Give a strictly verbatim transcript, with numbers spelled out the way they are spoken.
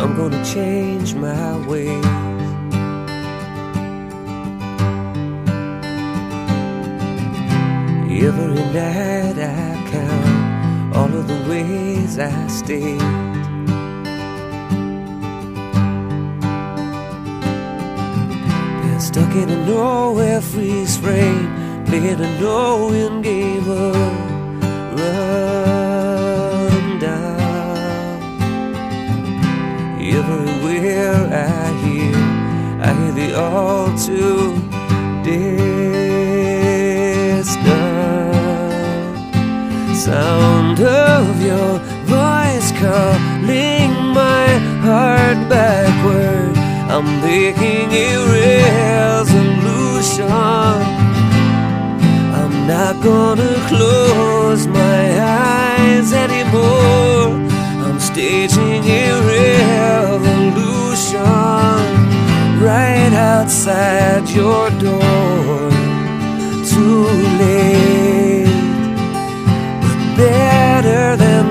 I'm gonna change my ways. Every night I count all of the ways I stayed. Been stuck in a nowhere freeze frame, playing a no-win game of rundown. Everywhere I hear, I hear the all too distant sound of your voice calling my heart backward. I'm making a resolution. I'm not gonna close my eyes anymore. I'm staging a revolution right outside your door. Too late, but better than